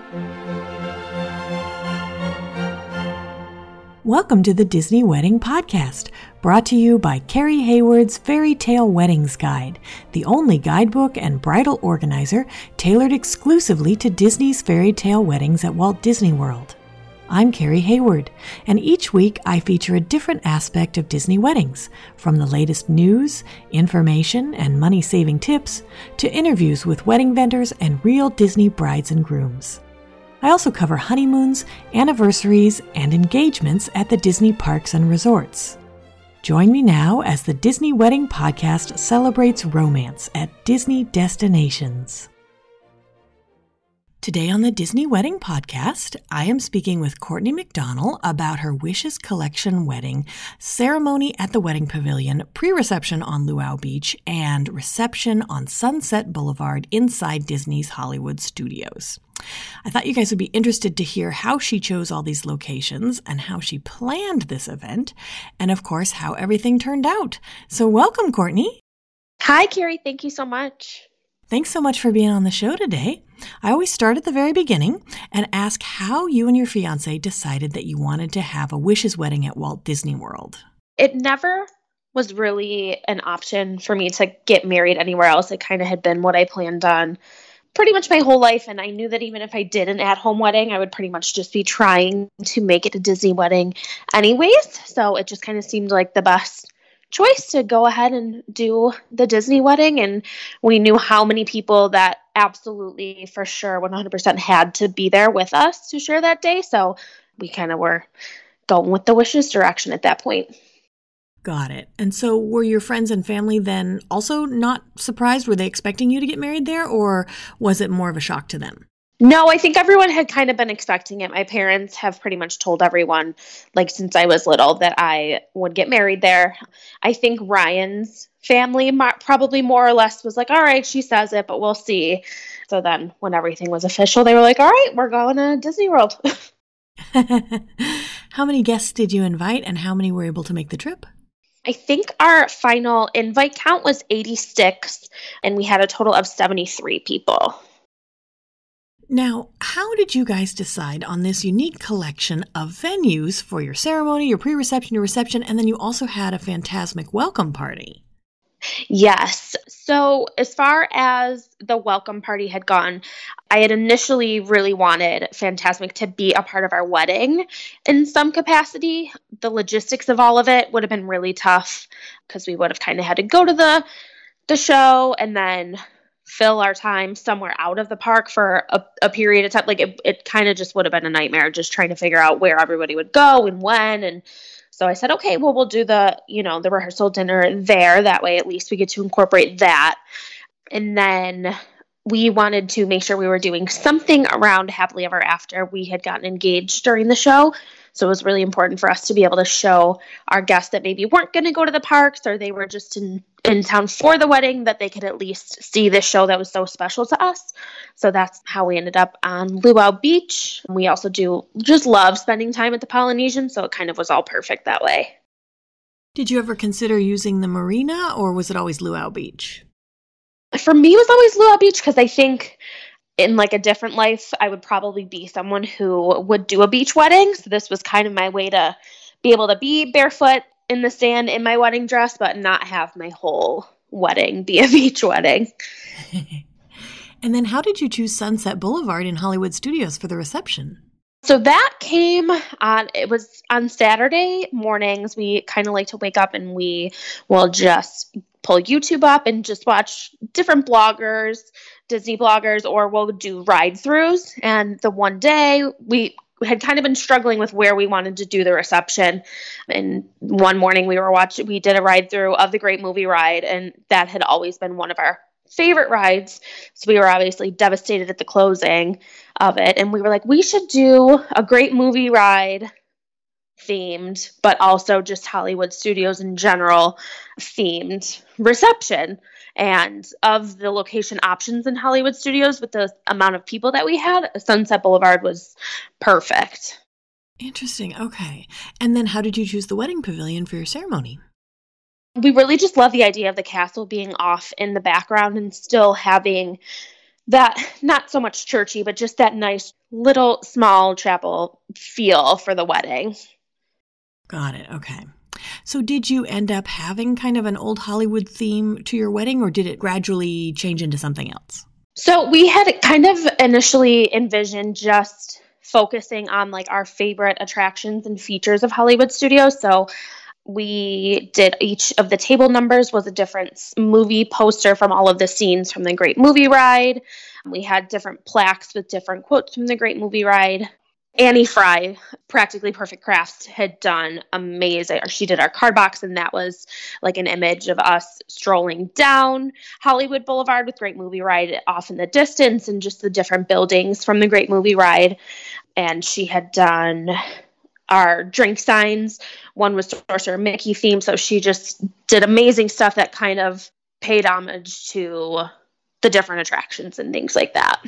Welcome to the Disney Wedding Podcast, brought to you by Carrie Hayward's Fairy Tale Weddings Guide, the only guidebook and bridal organizer tailored exclusively to Disney's fairy tale weddings at Walt Disney World. I'm Carrie Hayward, and each week I feature a different aspect of Disney weddings, from the latest news, information, and money-saving tips, to interviews with wedding vendors and real Disney brides and grooms. I also cover honeymoons, anniversaries, and engagements at the Disney parks and resorts. Join me now as the Disney Wedding Podcast celebrates romance at Disney destinations. Today on the Disney Wedding Podcast, I am speaking with Courtney McDonnell about her Wishes Collection wedding, ceremony at the Wedding Pavilion, pre-reception on Luau Beach, and reception on Sunset Boulevard inside Disney's Hollywood Studios. I thought you guys would be interested to hear how she chose all these locations and how she planned this event, and of course, how everything turned out. So welcome, Courtney. Hi, Carrie. Thank you so much. Thanks so much for being on the show today. I always start at the very beginning and ask how you and your fiancé decided that you wanted to have a wishes wedding at Walt Disney World. It never was really an option for me to get married anywhere else. It kind of had been what I planned on pretty much my whole life. And I knew that even if I did an at-home wedding, I would pretty much just be trying to make it a Disney wedding anyways. So it just kind of seemed like the best choice to go ahead and do the Disney wedding. And we knew how many people that absolutely, for sure, 100% had to be there with us to share that day. So we kind of were going with the wishes direction at that point. Got it. And so were your friends and family then also not surprised? Were they expecting you to get married there, or was it more of a shock to them? No, I think everyone had kind of been expecting it. My parents have pretty much told everyone, like since I was little, that I would get married there. I think Ryan's family probably more or less was like, all right, she says it, but we'll see. So then when everything was official, they were like, all right, we're going to Disney World. How many guests did you invite and how many were able to make the trip? I think our final invite count was 86 and we had a total of 73 people. Now, how did you guys decide on this unique collection of venues for your ceremony, your pre-reception, your reception, and then you also had a Fantasmic welcome party? Yes. So as far as the welcome party had gone, I had initially really wanted Fantasmic to be a part of our wedding in some capacity. The logistics of all of it would have been really tough because we would have kind of had to go to the show and then fill our time somewhere out of the park for a period of time. Like it kind of just would have been a nightmare just trying to figure out where everybody would go and when. And so I said, okay, well, we'll do the rehearsal dinner there. That way, at least we get to incorporate that. And then we wanted to make sure we were doing something around Happily Ever After. We had gotten engaged during the show. So it was really important for us to be able to show our guests that maybe weren't going to go to the parks or they were just in town for the wedding, that they could at least see this show that was so special to us. So that's how we ended up on Luau Beach. We also just love spending time at the Polynesian, so it kind of was all perfect that way. Did you ever consider using the marina, or was it always Luau Beach? For me, it was always Luau Beach because I think in like a different life, I would probably be someone who would do a beach wedding. So this was kind of my way to be able to be barefoot in the sand in my wedding dress, but not have my whole wedding be a beach wedding. And then how did you choose Sunset Boulevard in Hollywood Studios for the reception? So that it was on Saturday mornings. We kind of like to wake up and we will just pull YouTube up and just watch different bloggers, Disney bloggers, or we'll do ride-throughs. And the one day we had kind of been struggling with where we wanted to do the reception. And one morning we did a ride-through of the Great Movie Ride, and that had always been one of our favorite rides. So we were obviously devastated at the closing of it. And we were like, we should do a Great Movie Ride themed, but also just Hollywood Studios in general themed reception. And of the location options in Hollywood Studios, with the amount of people that we had, Sunset Boulevard was perfect. Interesting. Okay. And then how did you choose the wedding pavilion for your ceremony? We really just love the idea of the castle being off in the background and still having that not so much churchy, but just that nice little small chapel feel for the wedding. Got it. Okay. So did you end up having kind of an old Hollywood theme to your wedding, or did it gradually change into something else? So we had kind of initially envisioned just focusing on like our favorite attractions and features of Hollywood Studios. So we did each of the table numbers was a different movie poster from all of the scenes from the Great Movie Ride. We had different plaques with different quotes from the Great Movie Ride. Annie Fry, Practically Perfect Crafts, had done amazing. She did our card box, and that was like an image of us strolling down Hollywood Boulevard with Great Movie Ride off in the distance and just the different buildings from the Great Movie Ride. And she had done our drink signs. One was Sorcerer Mickey theme, so she just did amazing stuff that kind of paid homage to the different attractions and things like that.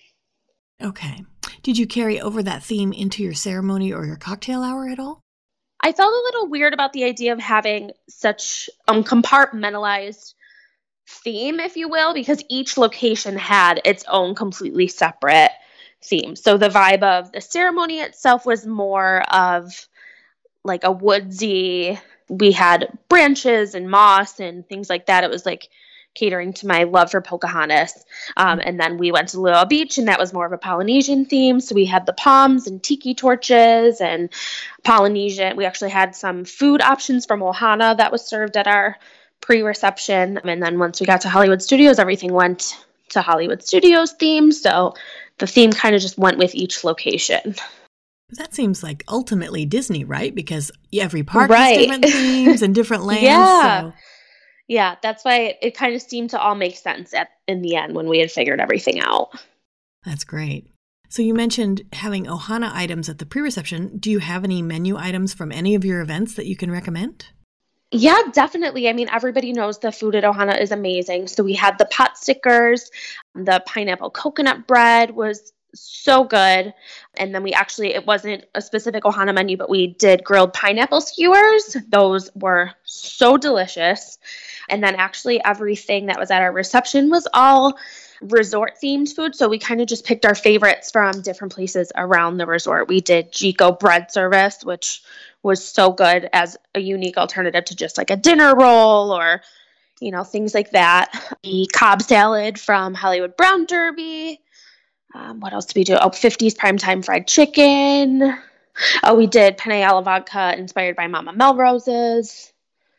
Okay. Did you carry over that theme into your ceremony or your cocktail hour at all? I felt a little weird about the idea of having such compartmentalized theme, if you will, because each location had its own completely separate theme. So the vibe of the ceremony itself was more of like a woodsy, we had branches and moss and things like that. It was like catering to my love for Pocahontas. And then we went to Luau Beach, and that was more of a Polynesian theme. So we had the palms and tiki torches and Polynesian. We actually had some food options from Ohana that was served at our pre-reception. And then once we got to Hollywood Studios, everything went to Hollywood Studios theme. So the theme kind of just went with each location. That seems like ultimately Disney, right? Because every park has different themes and different lands. Yeah. So. Yeah, that's why it kind of seemed to all make sense in the end when we had figured everything out. That's great. So you mentioned having Ohana items at the pre-reception. Do you have any menu items from any of your events that you can recommend? Yeah, definitely. I mean, everybody knows the food at Ohana is amazing. So we had the pot stickers, the pineapple coconut bread was so good. And then it wasn't a specific Ohana menu, but we did grilled pineapple skewers. Those were so delicious. And then actually everything that was at our reception was all resort themed food. So we kind of just picked our favorites from different places around the resort. We did Jiko bread service, which was so good as a unique alternative to just like a dinner roll or, things like that. The Cobb salad from Hollywood Brown Derby. What else did we do? 50s primetime fried chicken. We did penne alla vodka inspired by Mama Melrose's.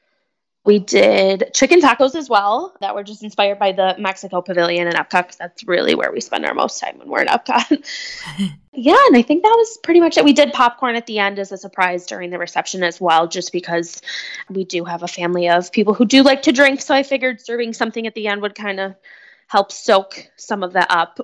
We did chicken tacos as well that were just inspired by the Mexico Pavilion in Epcot, because that's really where we spend our most time when we're in Epcot. Yeah, and I think that was pretty much it. We did popcorn at the end as a surprise during the reception as well, just because we do have a family of people who do like to drink, so I figured serving something at the end would kind of help soak some of that up.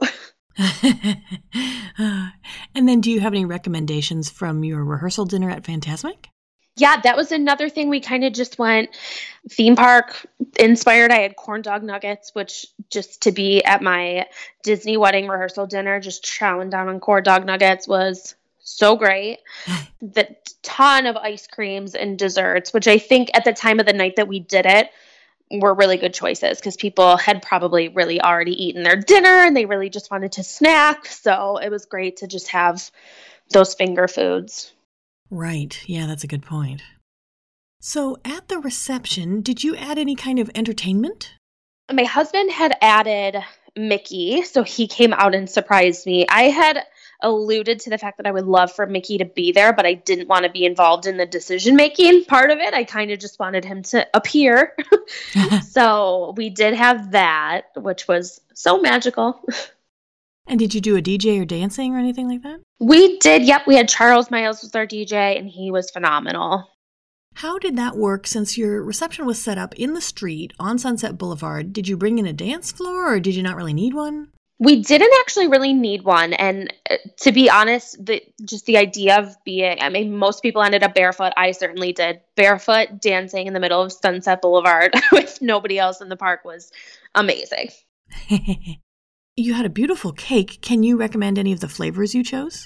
And then do you have any recommendations from your rehearsal dinner at Fantasmic? Yeah, that was another thing. We kind of just went theme park inspired. I had corn dog nuggets, which just to be at my Disney wedding rehearsal dinner, just chowing down on corn dog nuggets was so great. The ton of ice creams and desserts, which I think at the time of the night that we did it, were really good choices because people had probably really already eaten their dinner and they really just wanted to snack. So it was great to just have those finger foods. Right. Yeah, that's a good point. So at the reception, did you add any kind of entertainment? My husband had added Mickey, so he came out and surprised me. I had alluded to the fact that I would love for Mickey to be there, but I didn't want to be involved in the decision-making part of it. I kind of just wanted him to appear. So we did have that, which was so magical. And did you do a DJ or dancing or anything like that? We did. Yep. We had Charles Miles was our DJ, and he was phenomenal. How did that work since your reception was set up in the street on Sunset Boulevard? Did you bring in a dance floor or did you not really need one? We didn't actually really need one. And to be honest, just the idea of most people ended up barefoot. I certainly did. Barefoot dancing in the middle of Sunset Boulevard with nobody else in the park was amazing. You had a beautiful cake. Can you recommend any of the flavors you chose?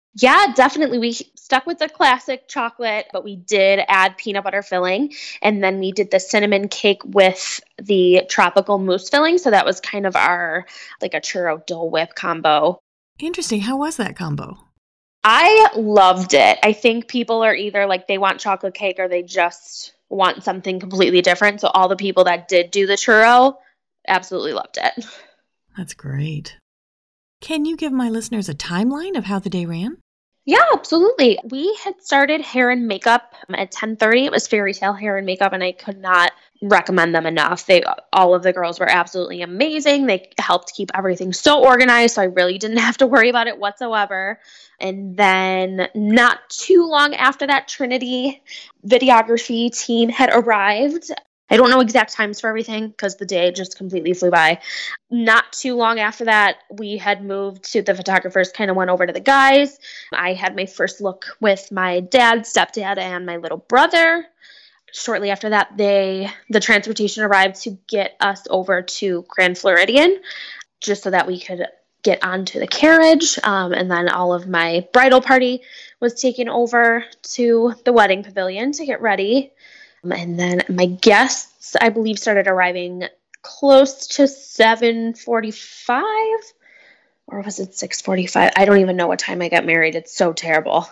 Yeah, definitely. We stuck with the classic chocolate, but we did add peanut butter filling. And then we did the cinnamon cake with the tropical mousse filling. So that was kind of our, like a churro Dole Whip combo. Interesting. How was that combo? I loved it. I think people are either like they want chocolate cake or they just want something completely different. So all the people that did do the churro absolutely loved it. That's great. Can you give my listeners a timeline of how the day ran? Yeah, absolutely. We had started hair and makeup at 10:30. It was Fairy Tale Hair and Makeup, and I could not recommend them enough. All of the girls were absolutely amazing. They helped keep everything so organized, so I really didn't have to worry about it whatsoever. And then not too long after that, Trinity videography team had arrived. I don't know exact times for everything because the day just completely flew by. Not too long after that, we had moved to the photographers, kind of went over to the guys. I had my first look with my dad, stepdad, and my little brother. Shortly after that, the transportation arrived to get us over to Grand Floridian, just so that we could get onto the carriage. And then all of my bridal party was taken over to the wedding pavilion to get ready. And then my guests, I believe, started arriving close to 7:45, or was it 6:45? I don't even know what time I got married. It's so terrible.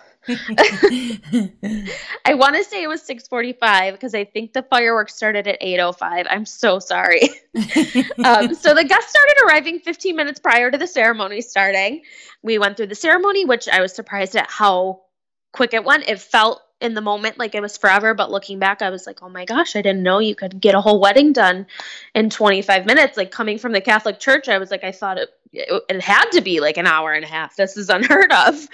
I want to say it was 6:45 because I think the fireworks started at 8:05. I'm so sorry. So the guests started arriving 15 minutes prior to the ceremony starting. We went through the ceremony, which I was surprised at how quick it went. It felt in the moment like it was forever, but looking back, I was like, oh my gosh, I didn't know you could get a whole wedding done in 25 minutes. Like coming from the Catholic Church, I was like, I thought it had to be like an hour and a half. This is unheard of.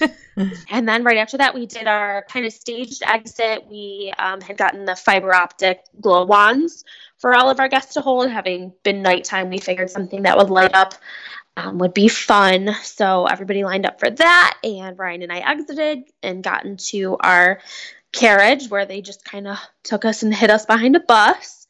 And then right after that, we did our kind of staged exit. We had gotten the fiber optic glow wands for all of our guests to hold. Having been nighttime, we figured something that would light up would be fun. So everybody lined up for that. And Ryan and I exited and got into our carriage where they just kind of took us and hid us behind a bus.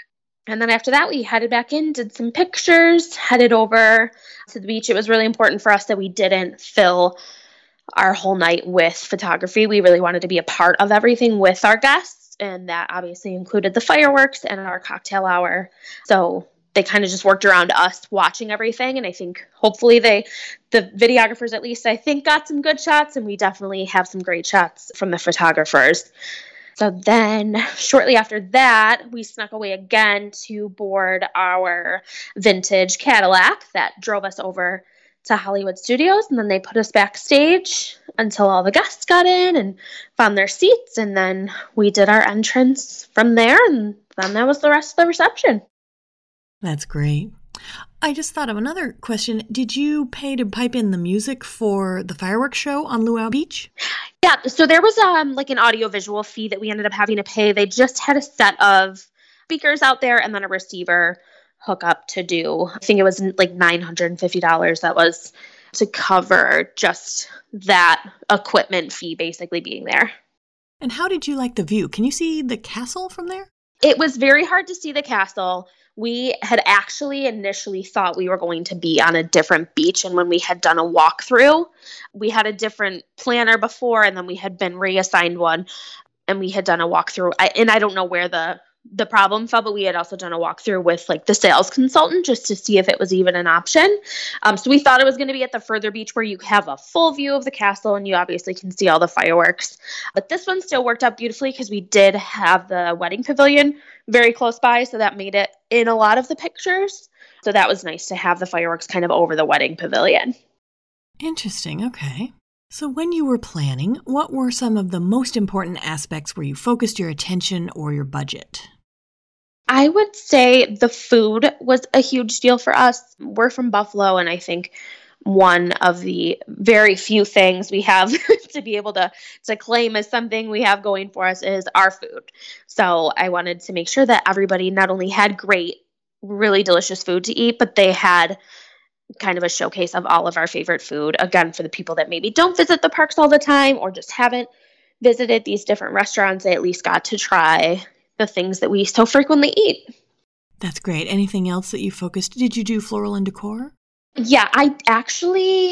And then after that, we headed back in, did some pictures, headed over to the beach. It was really important for us that we didn't fill our whole night with photography. We really wanted to be a part of everything with our guests. And that obviously included the fireworks and our cocktail hour. So they kind of just worked around us watching everything. And I think hopefully the videographers, at least I think, got some good shots, and we definitely have some great shots from the photographers. So then shortly after that, we snuck away again to board our vintage Cadillac that drove us over to Hollywood Studios. And then they put us backstage until all the guests got in and found their seats. And then we did our entrance from there. And then that was the rest of the reception. That's great. I just thought of another question. Did you pay to pipe in the music for the fireworks show on Luau Beach? Yeah, so there was like an audiovisual fee that we ended up having to pay. They just had a set of speakers out there and then a receiver hookup to do. I think it was like $950 that was to cover just that equipment fee basically being there. And how did you like the view? Can you see the castle from there? It was very hard to see the castle. We had actually initially thought we were going to be on a different beach, and when we had done a walkthrough, we had a different planner before, and then we had been reassigned one, and we had done a walkthrough. I don't know where the problem fell, but we had also done a walkthrough with like the sales consultant just to see if it was even an option. So we thought it was going to be at the further beach where you have a full view of the castle and you obviously can see all the fireworks. But this one still worked out beautifully because we did have the wedding pavilion very close by, so that made it in a lot of the pictures. So that was nice to have the fireworks kind of over the wedding pavilion. Interesting. Okay. So when you were planning, what were some of the most important aspects where you focused your attention or your budget? I would say the food was a huge deal for us. We're from Buffalo, and I think one of the very few things we have to be able to claim as something we have going for us is our food. So I wanted to make sure that everybody not only had great, really delicious food to eat, but they had kind of a showcase of all of our favorite food. Again, for the people that maybe don't visit the parks all the time or just haven't visited these different restaurants, they at least got to try the things that we so frequently eat. That's great. Anything else that you focused? Did you do floral and decor? Yeah, I actually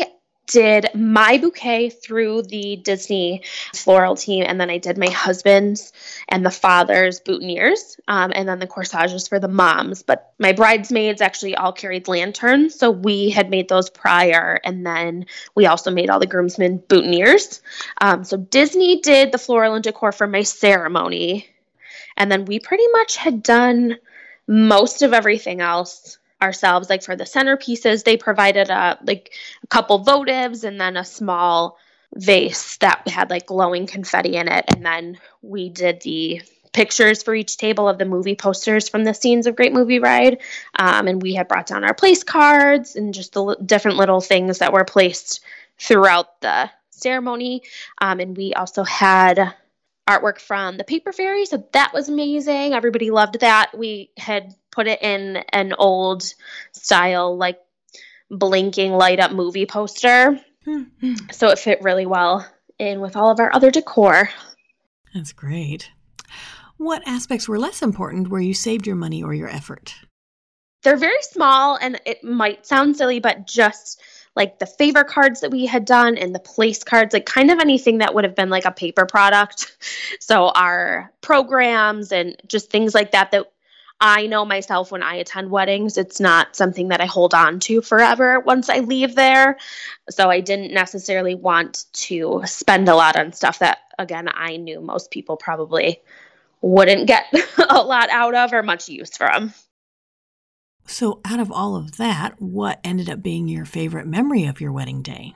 did my bouquet through the Disney floral team, and then I did my husband's and the father's boutonnieres, and then the corsages for the moms. But my bridesmaids actually all carried lanterns, so we had made those prior, and then we also made all the groomsmen boutonnieres. So Disney did the floral and decor for my ceremony, and then we pretty much had done most of everything else ourselves. Like for the centerpieces, they provided a couple votives and then a small vase that had like glowing confetti in it. And then we did the pictures for each table of the movie posters from the scenes of Great Movie Ride. And we had brought down our place cards and just the different little things that were placed throughout the ceremony. And we also had artwork from the paper fairy, so that was amazing. Everybody loved that. We had put it in an old style, like blinking light up movie poster. Mm-hmm. So it fit really well in with all of our other decor. That's great. What aspects were less important where you saved your money or your effort? They're very small, and it might sound silly, but just like the favor cards that we had done and the place cards, like kind of anything that would have been like a paper product. So our programs and just things like that I know myself when I attend weddings, it's not something that I hold on to forever once I leave there. So I didn't necessarily want to spend a lot on stuff that, again, I knew most people probably wouldn't get a lot out of or much use from. So out of all of that, what ended up being your favorite memory of your wedding day?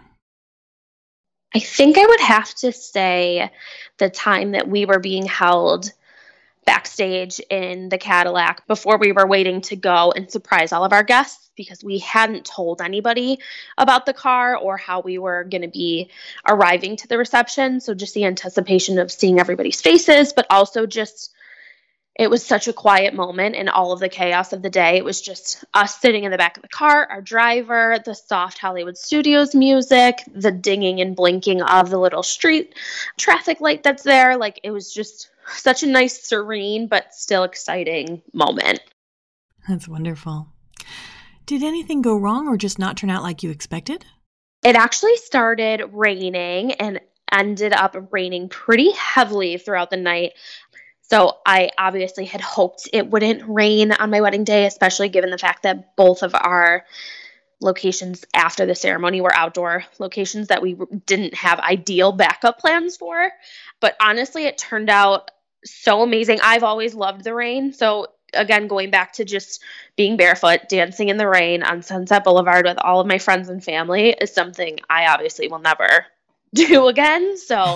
I think I would have to say the time that we were being held backstage in the Cadillac before we were waiting to go and surprise all of our guests, because we hadn't told anybody about the car or how we were going to be arriving to the reception. So just the anticipation of seeing everybody's faces, but also just it was such a quiet moment in all of the chaos of the day. It was just us sitting in the back of the car, our driver, the soft Hollywood Studios music, the dinging and blinking of the little street traffic light that's there. Like, it was just such a nice, serene, but still exciting moment. That's wonderful. Did anything go wrong or just not turn out like you expected? It actually started raining and ended up raining pretty heavily throughout the night. So I obviously had hoped it wouldn't rain on my wedding day, especially given the fact that both of our locations after the ceremony were outdoor locations that we didn't have ideal backup plans for. But honestly, it turned out so amazing. I've always loved the rain. So again, going back to just being barefoot, dancing in the rain on Sunset Boulevard with all of my friends and family is something I obviously will never do again. So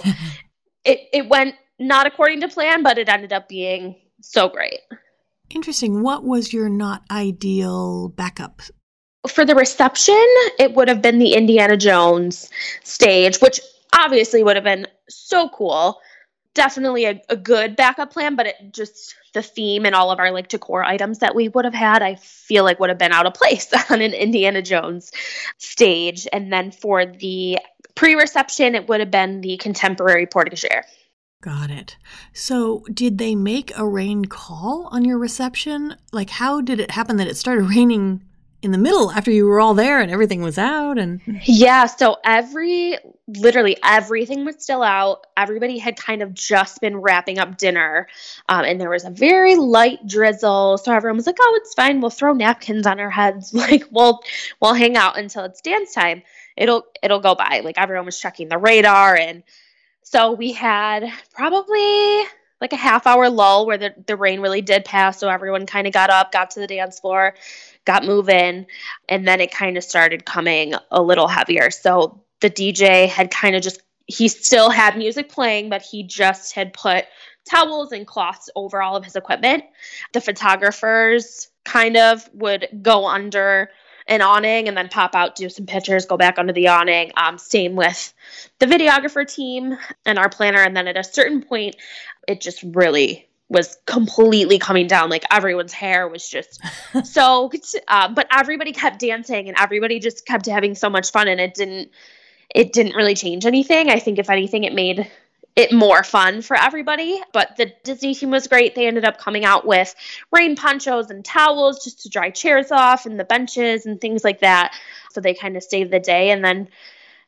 it went not according to plan, but it ended up being so great. Interesting. What was your not ideal backup? For the reception, it would have been the Indiana Jones stage, which obviously would have been so cool. Definitely a good backup plan, but it just the theme and all of our like decor items that we would have had, I feel like would have been out of place on an Indiana Jones stage. And then for the pre-reception, it would have been the contemporary porte-cochere. Got it. So did they make a rain call on your reception? Like, how did it happen that it started raining in the middle after you were all there and everything was out? And yeah, so literally everything was still out. Everybody had kind of just been wrapping up dinner, and there was a very light drizzle. So everyone was like, "Oh, it's fine. We'll throw napkins on our heads. Like, we'll hang out until it's dance time. It'll go by." Like, everyone was checking the radar, and so we had probably like a half-hour lull where the rain really did pass. So everyone kind of got up, got to the dance floor, got moving, and then it kind of started coming a little heavier. So the DJ had kind of he still had music playing, but he just had put towels and cloths over all of his equipment. The photographers kind of would go under an awning and then pop out, do some pictures, go back under the awning. Same with the videographer team and our planner. And then at a certain point, it just really was completely coming down. Like, everyone's hair was just soaked, but everybody kept dancing and everybody just kept having so much fun. And it didn't really change anything. I think if anything, it made it more fun for everybody. But the Disney team was great. They ended up coming out with rain ponchos and towels just to dry chairs off and the benches and things like that. So they kind of saved the day. And then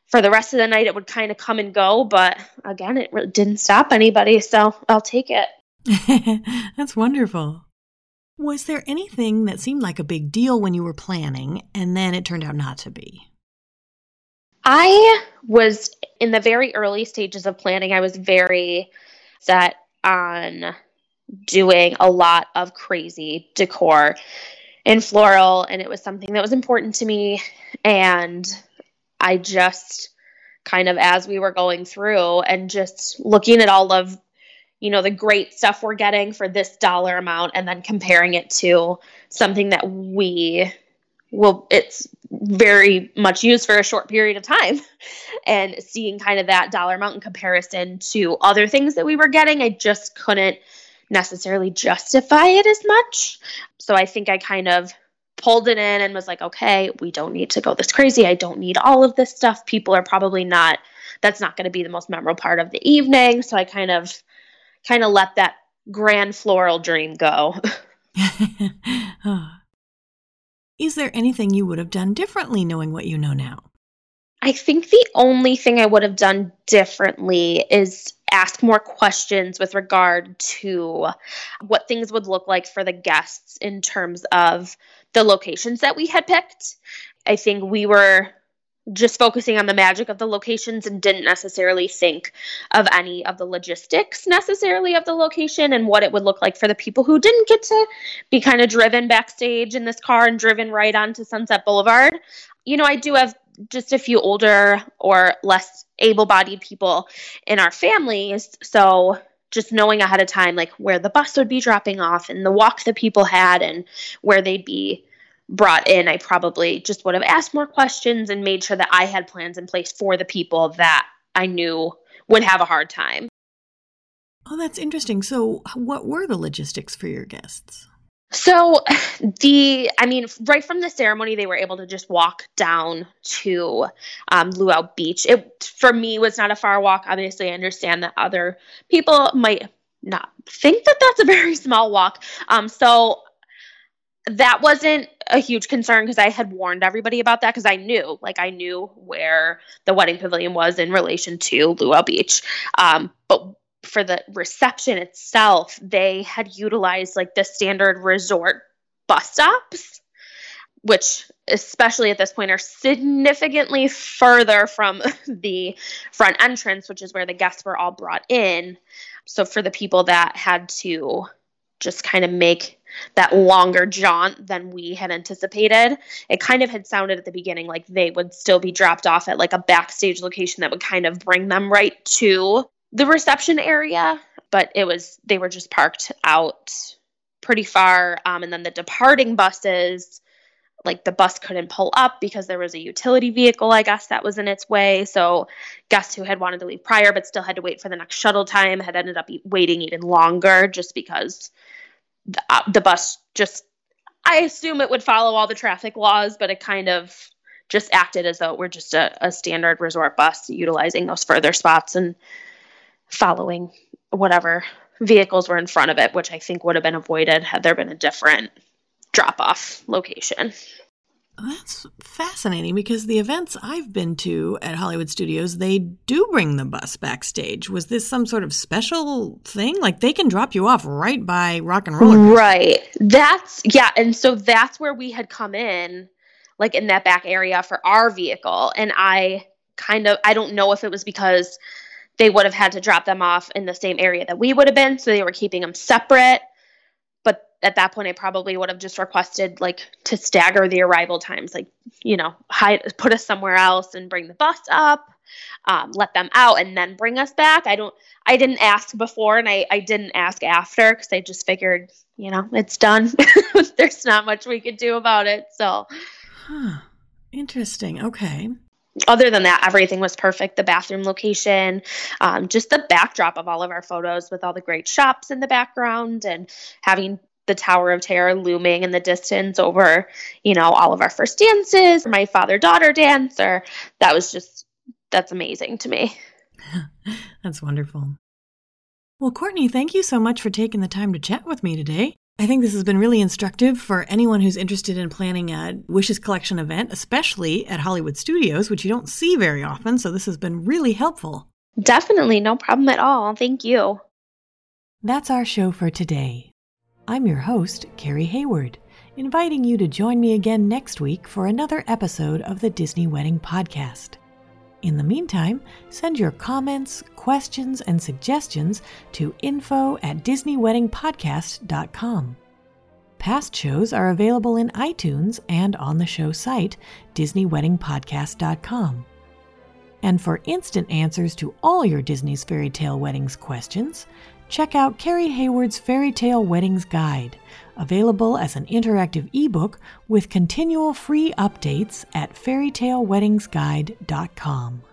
for the rest of the night, it would kind of come and go. But again, it really didn't stop anybody. So I'll take it. That's wonderful. Was there anything that seemed like a big deal when you were planning and then it turned out not to be? I was in the very early stages of planning. I was very set on doing a lot of crazy decor and floral, and it was something that was important to me. And I just kind of, as we were going through and just looking at all of, the great stuff we're getting for this dollar amount and then comparing it to something that it's very much used for a short period of time, and seeing kind of that dollar amount in comparison to other things that we were getting, I just couldn't necessarily justify it as much. So I think I kind of pulled it in and was like, okay, we don't need to go this crazy. I don't need all of this stuff. People are probably not, that's not going to be the most memorable part of the evening. So I kind of let that grand floral dream go. Is there anything you would have done differently knowing what you know now? I think the only thing I would have done differently is ask more questions with regard to what things would look like for the guests in terms of the locations that we had picked. I think we were just focusing on the magic of the locations and didn't necessarily think of any of the logistics necessarily of the location and what it would look like for the people who didn't get to be kind of driven backstage in this car and driven right onto Sunset Boulevard. I do have just a few older or less able-bodied people in our families. So just knowing ahead of time, like where the bus would be dropping off and the walk that people had and where they'd be brought in, I probably just would have asked more questions and made sure that I had plans in place for the people that I knew would have a hard time. Oh, that's interesting. So what were the logistics for your guests? So right from the ceremony, they were able to just walk down to Luau Beach. It, for me, was not a far walk. Obviously, I understand that other people might not think that that's a very small walk. So that wasn't a huge concern because I had warned everybody about that because I knew where the wedding pavilion was in relation to Luau Beach. But for the reception itself, they had utilized the standard resort bus stops, which especially at this point are significantly further from the front entrance, which is where the guests were all brought in. So for the people that had to just kind of make that longer jaunt than we had anticipated, it kind of had sounded at the beginning like they would still be dropped off at a backstage location that would kind of bring them right to the reception area, but they were just parked out pretty far. And then the departing buses, the bus couldn't pull up because there was a utility vehicle, I guess, that was in its way. So guests who had wanted to leave prior but still had to wait for the next shuttle time had ended up waiting even longer just because the bus I assume it would follow all the traffic laws, but it kind of just acted as though we're just a standard resort bus utilizing those further spots and following whatever vehicles were in front of it, which I think would have been avoided had there been a different drop-off location. That's fascinating because the events I've been to at Hollywood Studios, they do bring the bus backstage. Was this some sort of special thing? They can drop you off right by Rock and Roller Coaster. Right. And so that's where we had come in, in that back area for our vehicle. And I don't know if it was because they would have had to drop them off in the same area that we would have been, so they were keeping them separate. But at that point, I probably would have just requested to stagger the arrival times, put us somewhere else and bring the bus up, let them out, and then bring us back. I didn't ask before, and I didn't ask after because I just figured, it's done. There's not much we could do about it. So, Interesting. Okay. Other than that, everything was perfect. The bathroom location, just the backdrop of all of our photos with all the great shops in the background and having the Tower of Terror looming in the distance over, all of our first dances, my father-daughter dance, that's amazing to me. That's wonderful. Well, Courtney, thank you so much for taking the time to chat with me today. I think this has been really instructive for anyone who's interested in planning a Wishes Collection event, especially at Hollywood Studios, which you don't see very often, so this has been really helpful. Definitely, no problem at all. Thank you. That's our show for today. I'm your host, Carrie Hayward, inviting you to join me again next week for another episode of the Disney Wedding Podcast. In the meantime, send your comments, questions, and suggestions to info@disneyweddingpodcast.com. Past shows are available in iTunes and on the show site, disneyweddingpodcast.com. And for instant answers to all your Disney's Fairy Tale Weddings questions, check out Carrie Hayward's Fairy Tale Weddings Guide, available as an interactive ebook with continual free updates at fairytaleweddingsguide.com.